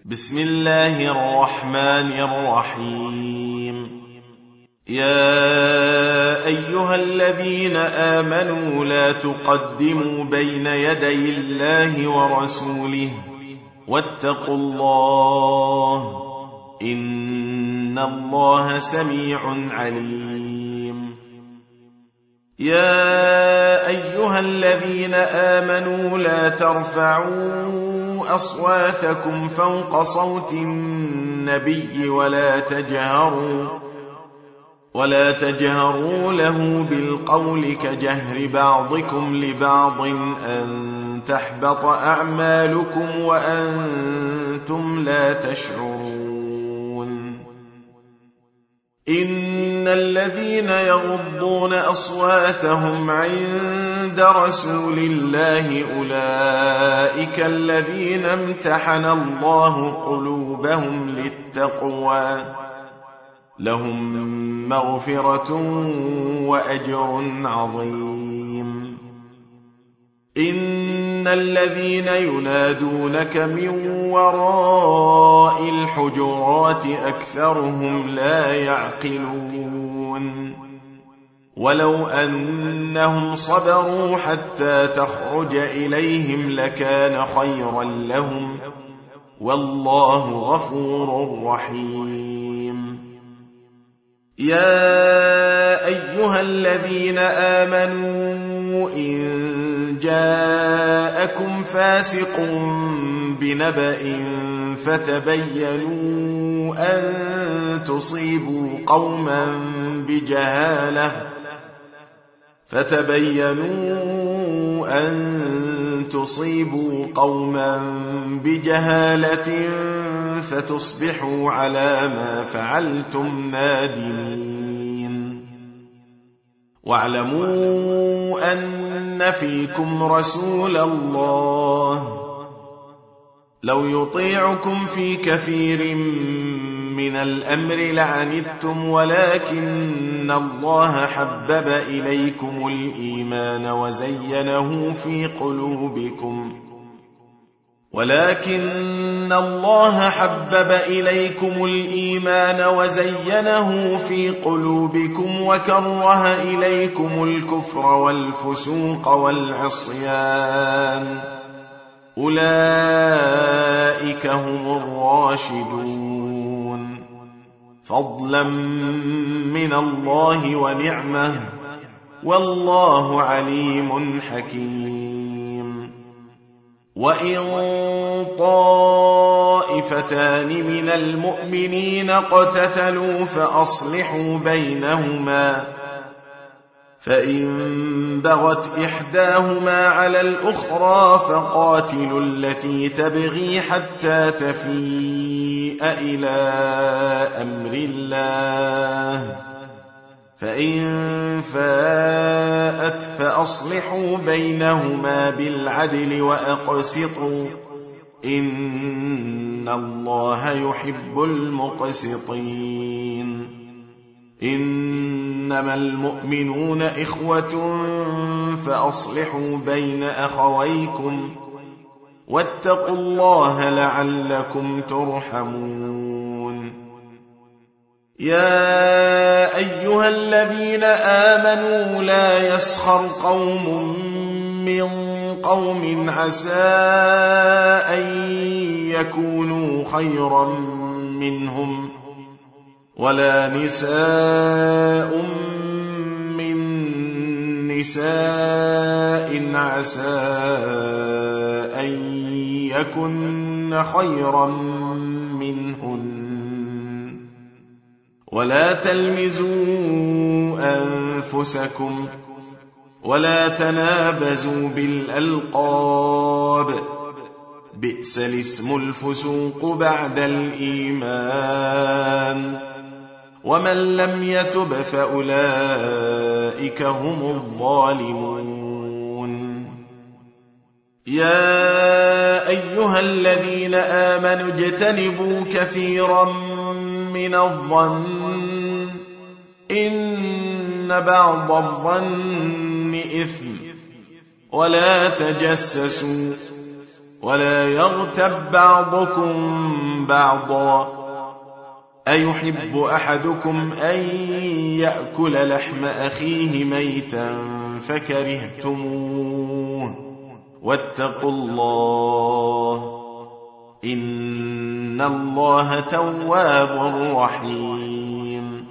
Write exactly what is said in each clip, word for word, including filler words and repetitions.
بسم الله الرحمن الرحيم. يا أيها الذين آمنوا لا تقدموا بين يدي الله ورسوله واتقوا الله إن الله سميع عليم. يا أيها الذين آمنوا لا ترفعوا أصواتكم فوق صوت النبي ولا تجهروا ولا تجهروا له بالقول كجهر بعضكم لبعض أن تحبط أعمالكم وأنتم لا تشعرون. إن الذين يغضون أصواتهم عند رسول الله أولئك الذين امتحن الله قلوبهم للتقوى لهم مغفرة وأجر عظيم. إن الذين ينادونك من وراء الحجرات أكثرهم لا يعقلون. ولو أنهم صبروا حتى تخرج إليهم لكان خيرا لهم والله غفور رحيم. يا أيها الذين آمنوا إن جاءكم فاسق بنبأ فتبينوا أن تصيبوا قوما بجهالة فتبينوا أن تصيبوا قوما بجهالة فتصبحوا على ما فعلتم نادمين. واعلموا أن فيكم رسول الله لو يطيعكم في كثير من الأمر لعنتم ولكن الله حبب إليكم الإيمان وزينه في قلوبكم ولكن الله حبب إليكم الإيمان وزينه في قلوبكم وكره إليكم الكفر والفسوق والعصيان أولئك هم الراشدون فضلا من الله ونعمه والله عليم حكيم. وإن طائفتان من المؤمنين اقتتلوا فأصلحوا بينهما فإن بغت إحداهما على الأخرى فقاتلوا التي تبغي حتى تفيء إلى أمر الله فإن فاءت فأصلحوا بينهما بالعدل وأقسطوا إن الله يحب المقسطين. إنما المؤمنون إخوة فأصلحوا بين أخويكم واتقوا الله لعلكم ترحمون. يا أيها الذين آمنوا لا يسخر قوم من قوم عسى أن يكونوا خيرا منهم ولا نساء من نساء عسى أن يكن خيرا منهن ولا تلمزوا أنفسكم ولا تنابزوا بالألقاب بئس الاسم الفسوق بعد الإيمان ومن لم يتب فأولئك هم الظالمون. يا أيها الذين آمنوا اجتنبوا كثيرا من الظن إن بعض الظن إثم ولا تجسسوا ولا يغتب بعضكم بعضا أيحب أحدكم أن يأكل لحم أخيه ميتا فكرهتموه واتقوا الله إن الله تواب رحيم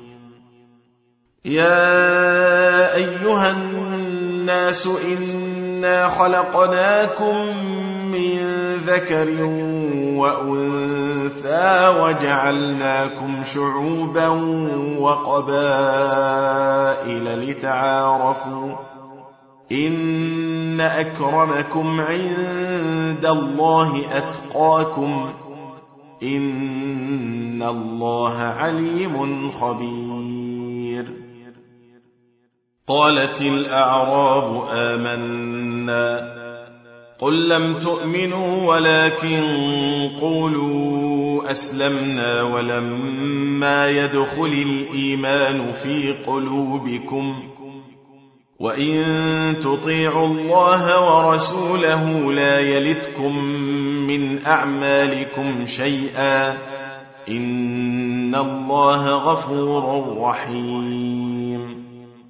يا أيها الناس إنا خلقناكم من ذكر وأنثى وجعلناكم شعوبا وقبائل لتعارفوا إن أكرمكم عند الله أتقاكم إن الله عليم خبير قالت الأعراب آمنا قل لم تؤمنوا ولكن قولوا أسلمنا ولما يدخل الإيمان في قلوبكم وإن تطيعوا الله ورسوله لا يلتكم من أعمالكم شيئا إن الله غفور رحيم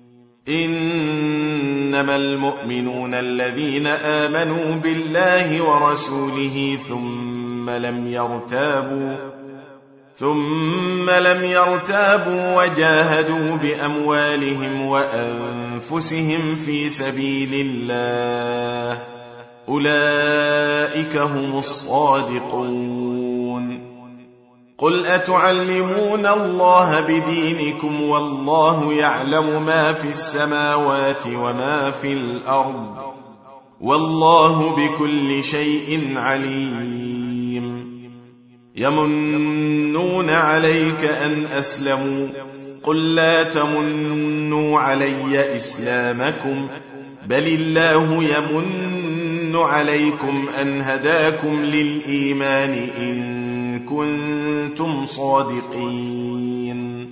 إنما المؤمنون الذين آمنوا بالله ورسوله ثم لم يرتابوا ثم لم يرتابوا وجاهدوا بأموالهم وأنفسهم في سبيل الله أولئك هم الصادقون قل أتعلمون الله بدينكم والله يعلم ما في السماوات وما في الأرض والله بكل شيء عليم يمنون عليك أن أسلموا قل لا تمنوا علي إسلامكم بل الله يمن عليكم أن هداكم للإيمان إن كنتم صادقين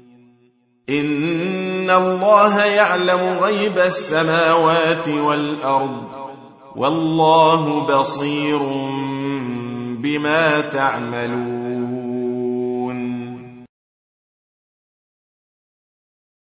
إن الله يعلم غيب السماوات والأرض والله بصير بما تعملون